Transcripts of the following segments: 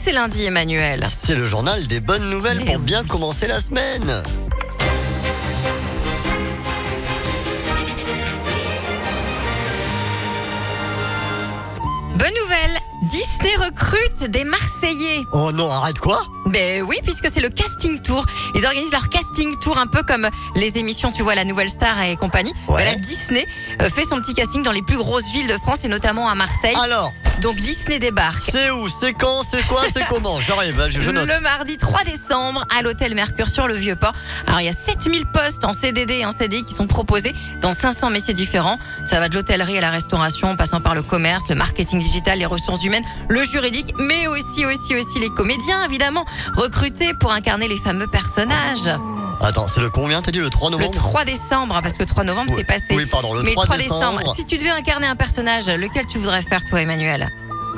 c'est lundi, Emmanuel. C'est le journal des bonnes nouvelles pour bien commencer la semaine. Bonne nouvelle, Disney recrute des Marseillais. Oh non, arrête quoi? Ben oui, puisque c'est le casting tour. Ils organisent leur casting tour un peu comme les émissions, tu vois, La Nouvelle Star et compagnie. Ouais. Ben là, Disney fait son petit casting dans les plus grosses villes de France et notamment à Marseille. Alors, Donc Disney débarque. c'est où? C'est quand? C'est quoi? C'est comment? J'arrive, je note. Le mardi 3 décembre à l'hôtel Mercure sur le Vieux-Port. Alors il y a 7000 postes en CDD et en CDI qui sont proposés dans 500 métiers différents. Ça va de l'hôtellerie à la restauration, en passant par le commerce, le marketing digital, les ressources humaines, le juridique, mais aussi les comédiens évidemment, recrutés pour incarner les fameux personnages. Attends, c'est le combien? T'as dit le 3 Le novembre? 3 décembre, parce que le 3 novembre c'est passé. Oui, pardon, le Mais 3 décembre, décembre. si tu devais incarner un personnage, lequel tu voudrais faire toi, Emmanuel?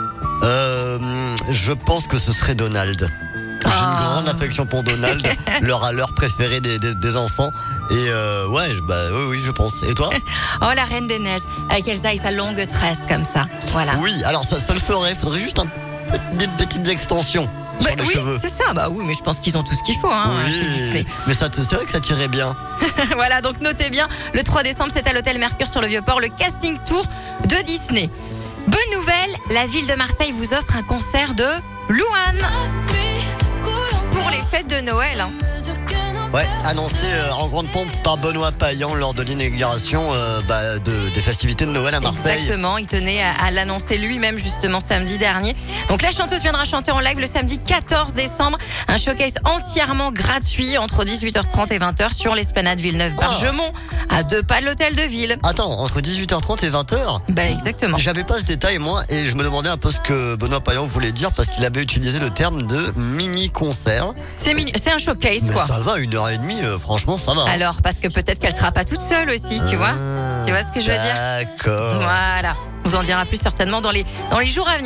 Je pense que ce serait Donald. J'ai une grande affection pour Donald, leur préféré des enfants. Et oui, je pense. Et toi? Oh, la Reine des Neiges, avec Elsa et sa longue tresse comme ça. Voilà. Oui, alors ça le ferait. Faudrait juste des petites extensions sur les oui, cheveux. c'est ça. Bah oui, mais je pense qu'ils ont tout ce qu'il faut chez Disney. Mais c'est vrai que ça tirait bien. Voilà, donc notez bien, le 3 décembre, c'est à l'hôtel Mercure sur le Vieux-Port, le casting tour de Disney. Bonne nouvelle, la ville de Marseille vous offre un concert de Louane pour les fêtes de Noël. Ouais, annoncé en grande pompe par Benoît Payan lors de l'inauguration des festivités de Noël à Marseille. Exactement, il tenait à l'annoncer lui-même justement samedi dernier. Donc la chanteuse viendra chanter en live le samedi 14 décembre. Un showcase entièrement gratuit entre 18h30 et 20h sur l'esplanade Villeneuve-Bargemont, à 2 pas de l'hôtel de ville. Attends, entre 18h30 et 20h? Bah exactement. J'avais pas ce détail moi et je me demandais un peu ce que Benoît Payan voulait dire parce qu'il avait utilisé le terme de mini-concert. C'est un showcase Mais quoi. ça va, 1h30, franchement ça va. Alors, parce que peut-être qu'elle sera pas toute seule aussi, tu vois. Tu vois ce que je veux dire? D'accord. Voilà. On vous en dira plus certainement dans les jours à venir.